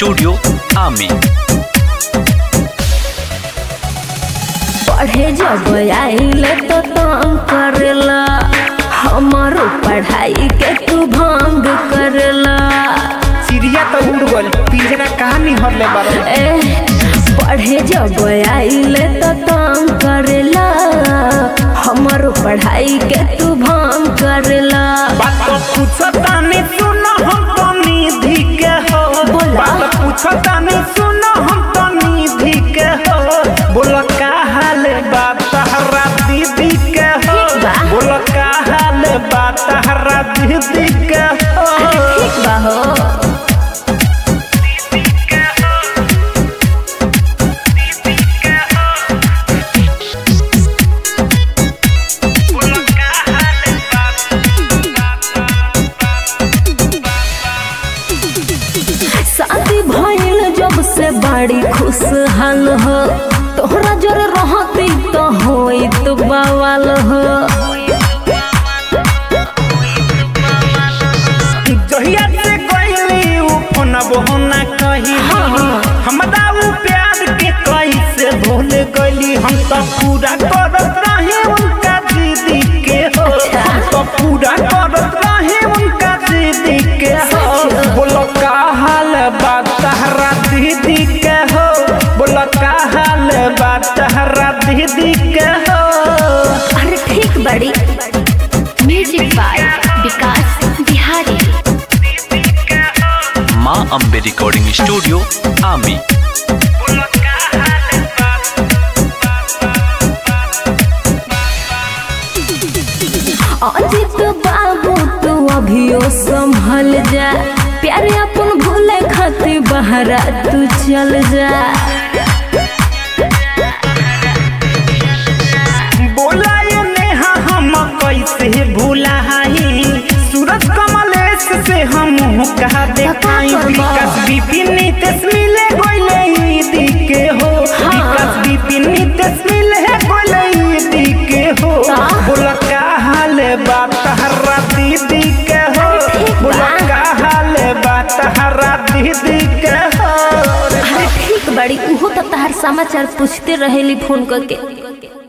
Studio आमी। पढ़े जब आइले तो तंग करेला, हमारो पढ़ाई के तू भंग करेला। चिड़िया तो उड़ गल, पिंजरा कहाँ निहरले बारो। पढ़े जब आइले तो तंग करेला, हमारो पढ़ाई के तू भंग करेला। बात तो पूछता नहीं सुनो हम तो निधि के हो। बात पूछता नहीं सुनो हम तो निधि के हो। बोलो का हाल बात हरा दीदी के हो। बोलो का हाल बात हरा दीदी के हो। ठीक बा हो। शादी भइल जब से बड़ी खुशहाल हो, तोहरा जोर रहती तो होइत बवाल हो। जहिया से गइली उ फोन बहना कही हमरा उ प्यार के कैसे भूल गइली। हम तो पूरा करत रहे उनका दीदी के हो। हम तो पूरा करत रहे उनका दीदी के हो। बोलो का हाल बात तहरा दीदी के हो। बोलो का हाल बात तहरा दीदी के हो। अरे ठीक बड़ी। Music by Vikas Bihari. Maa Ambe recording studio आमी। अजित बाबू तू अभियो संभल जा, प्यारे अपन भूले खातिर बहरा तू चल जा। बोला ये नेहा हम कैसे भूलाई। सूरज कमलेश से हम कहा देखाई। विकास विपिन नितेश मिले गोले ईदी के हो। विकास विपिन नितेश मिले गोले ईदी के हो। बोला का हाल बात हरा दीदी के हो। बोला का हाल बात हरा दीदी के हो। अरे ठीक बड़ी, उहो तो तहार समाचार पूछते रहेली फोन करके।